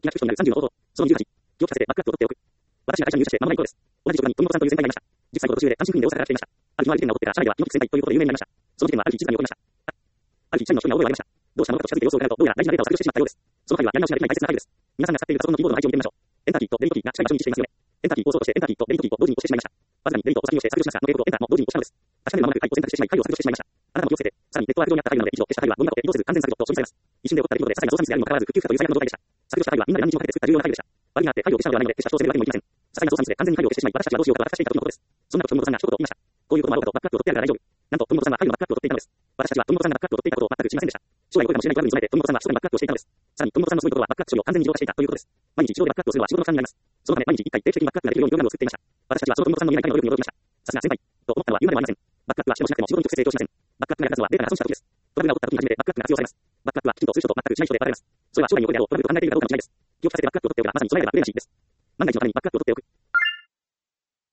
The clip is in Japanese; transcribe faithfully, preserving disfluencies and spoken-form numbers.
気が利く人になるさんじゅうの方法。そのにじゅうはち、記憶させてバックアップを取っておく。私が会社に入社して間もない頃です。同じ職場に友野さんという先輩がいました。じゅっさい頃途中で単身赴任で大阪から来ていました。ある日のある事件が起こってから社内では猪木先輩ということで有名になりました。その事件はある日静かに起こりました。ある日社員の人に覚えがありました。どうしたのかと近づいて様子を伺うと、どうやら大事なデータを削除してしまったようです。その回はやり直しができない大切な回です。皆さんが使っているパソコンのキーボードの配置を見てみましょう。エンターキーとデリートキーが近い場所に位置していますよね。エンターキーを押そうとしてエンターキーとデリートキーと同時に押してしまいました。わずかにデリートを先をして削除しましたので、エンターも同時に押したのです。確かに間もなく回を選択してしまい、回を削除してしまいました。あなたも気をつけて、さらにネットワーク上にあった回なので、以上消した回はゴミ箱へ移動せず完全削除と処理されます。一瞬で起こった出来事で些細な操作ミスであるにもかかわらず、復旧不可という最悪の状態でした。削除した回はみんなで何日もかけて作った重要な回でした。割にあって回を消したのではないので、消したと責めるわけにもいきません。些細な操作ミスで完全に回を消してしまい、私たちはどうしようかと私たちが今渡していた時のことです。そんな時、富本さんが一言言いました。こういうこともあろうかとバックアップを取ってやるから大丈夫。なんと、富本さんは回のバックアップを取っていたのです。私たちは富本さんがバックアップを取っていたことを全く知りませんでした。将来起こるかもしれないトラブルに備えて、富本さんは一人バックアップをしていたのです。さらに、富本さんのすごいことはバックアップ処理を完全に自動化していたということです。毎日一度でバックアップをするのは仕事の負担になります。そのため毎日一回定期的にバックアップができるようにプログラムを作っていました。私たちはその富本さんの見えない回の能力に驚きました。さすが先輩と思ったのは言うまでもありません。バックアップはしてもしなくても仕事に直接成長しません。バックアップが役立つのはデータが損した時です。トラブルが起こった時に初めてバックアップが活用されます。バックアップはきちんとする人と全くしない人で分かれます。それは将来においてあろうトラブルと考えているかどうかの違いです。気を利かせてバックアップを取っておけば、まさにその前がブレなしです。万が一のためにバックアップを取っておく。